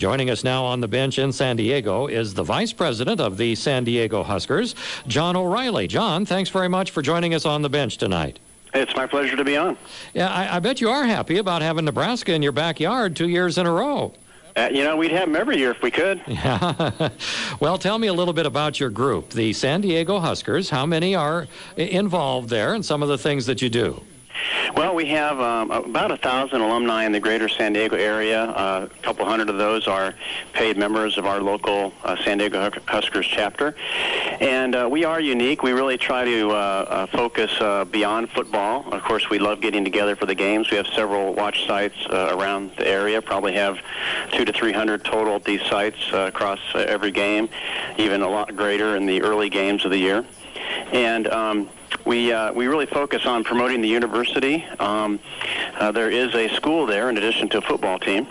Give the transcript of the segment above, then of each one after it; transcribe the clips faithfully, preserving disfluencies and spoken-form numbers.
Joining us now on the bench in San Diego is the Vice President of the San Diego Huskers, John O'Reilly. John, thanks very much for joining us on the bench tonight. It's my pleasure to be on. Yeah, I, I bet you are happy about having Nebraska in your backyard two years in a row. Uh, you know, we'd have them every year if we could. Yeah. Well, tell me a little bit about your group, the San Diego Huskers. How many are involved there and some of the things that you do? Well, we have um, about a thousand alumni in the greater San Diego area. Uh, a couple hundred of those are paid members of our local uh, San Diego Huskers chapter. And uh, we are unique. We really try to uh, uh, focus uh, beyond football. Of course, we love getting together for the games. We have several watch sites uh, around the area, probably have two to three hundred total at these sites uh, across uh, every game, even a lot greater in the early games of the year. And um, we uh, we really focus on promoting the university. Um, uh, there is a school there in addition to a football team.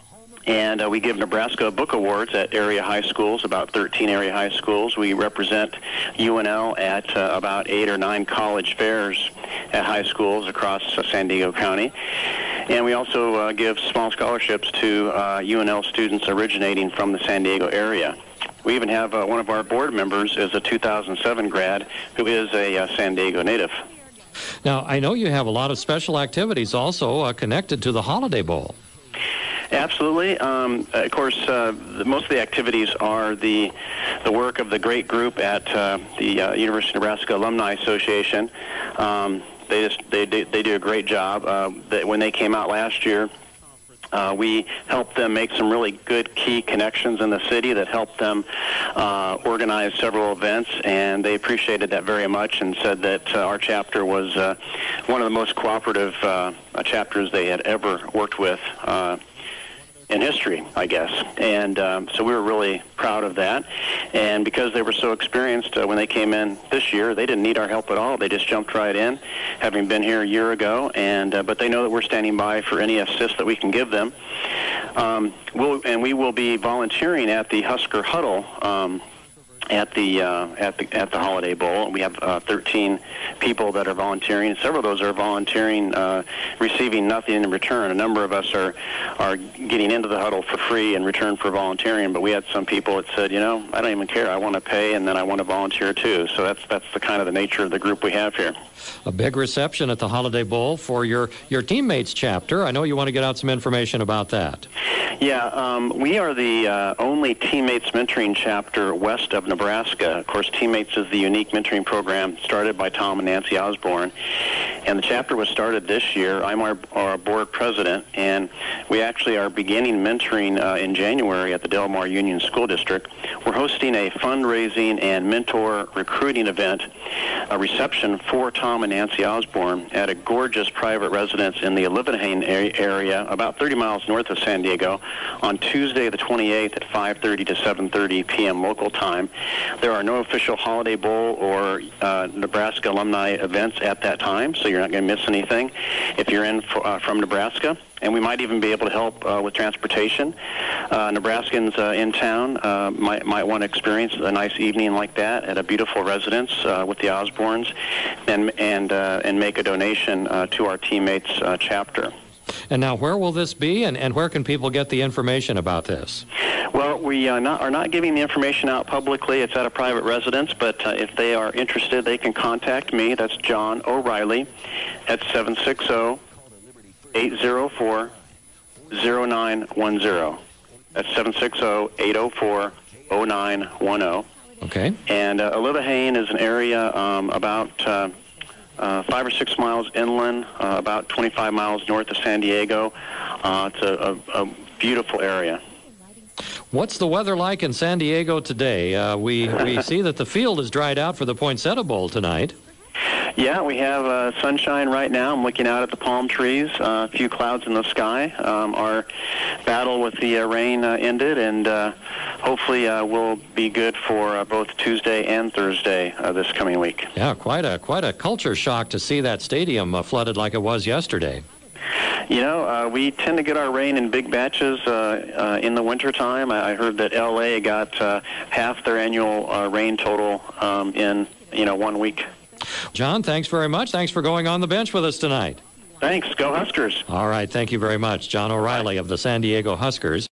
And uh, we give Nebraska Book Awards at area high schools, about thirteen area high schools. We represent U N L at uh, about eight or nine college fairs at high schools across uh, San Diego County. And we also uh, give small scholarships to uh, U N L students originating from the San Diego area. We even have uh, one of our board members is a two thousand seven grad who is a uh, San Diego native. Now, I know you have a lot of special activities also uh, connected to the Holiday Bowl. Absolutely. Um, of course, uh, the, most of the activities are the the work of the great group at uh, the uh, University of Nebraska Alumni Association. Um, they just they, they they do a great job. Uh, they, when they came out last year, uh, we helped them make some really good key connections in the city that helped them uh, organize several events, and they appreciated that very much and said that uh, our chapter was uh, one of the most cooperative uh, chapters they had ever worked with. Uh, in history, I guess. And um, so we were really proud of that. And because they were so experienced uh, when they came in this year, they didn't need our help at all. They just jumped right in, having been here a year ago. And uh, but they know that we're standing by for any assist that we can give them. Um, we'll, and we will be volunteering at the Husker Huddle um, at the uh, at the at the Holiday Bowl. We have uh, thirteen people that are volunteering. Several of those are volunteering, uh, receiving nothing in return. A number of us are are getting into the huddle for free in return for volunteering. But we had some people that said, you know, I don't even care. I want to pay, and then I want to volunteer too. So that's that's the kind of the nature of the group we have here. A big reception at the Holiday Bowl for your your teammates chapter. I know you want to get out some information about that. Yeah, um, we are the uh, only Teammates Mentoring chapter west of Nebraska. Of course, Teammates is the unique mentoring program started by Tom and Nancy Osborne, and the chapter was started this year. I'm our, our board president, and we actually are beginning mentoring uh, in January at the Del Mar Union School District. We're hosting a fundraising and mentor recruiting event, a reception for Tom and Nancy Osborne at a gorgeous private residence in the Olivehane area, about thirty miles north of San Diego, on Tuesday the twenty-eighth at five thirty to seven thirty p.m. local time. There are no official Holiday Bowl or uh, Nebraska alumni events at that time, so you're not going to miss anything if you're in for, uh, from Nebraska. And we might even be able to help uh, with transportation. Uh, Nebraskans uh, in town uh, might might want to experience a nice evening like that at a beautiful residence uh, with the Osbornes, and and uh, and make a donation uh, to our teammates uh, chapter. And now, where will this be, and, and where can people get the information about this? Well, we uh, not, are not giving the information out publicly. It's at a private residence, but uh, if they are interested, they can contact me. That's John O'Reilly at seven six zero, eight zero four, zero nine one zero. That's seven six zero, eight zero four, zero nine one zero. Okay. And uh, Olivehane is an area um, about... Uh, Uh, five or six miles inland, uh, about twenty-five miles north of San Diego. Uh, it's a, a, a beautiful area. What's the weather like in San Diego today? Uh, we, we see that the field is dried out for the Poinsettia Bowl tonight. Yeah, we have uh, sunshine right now. I'm looking out at the palm trees, uh, a few clouds in the sky. Um, our battle with the uh, rain uh, ended, and uh, hopefully uh, we'll be good for uh, both Tuesday and Thursday uh, this coming week. Yeah, quite a quite a culture shock to see that stadium uh, flooded like it was yesterday. You know, uh, we tend to get our rain in big batches uh, uh, in the wintertime. I, I heard that L A got uh, half their annual uh, rain total um, in, you know, one week. John, thanks very much. Thanks for going on the bench with us tonight. Thanks. Go Huskers. All right. Thank you very much. John O'Reilly of the San Diego Huskers.